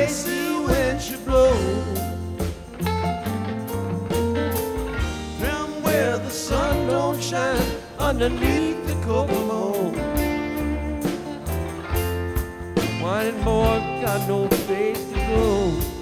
crazy when she blows. Down where the sun don't shine underneath the Kokomo. Whining boy got no place to go.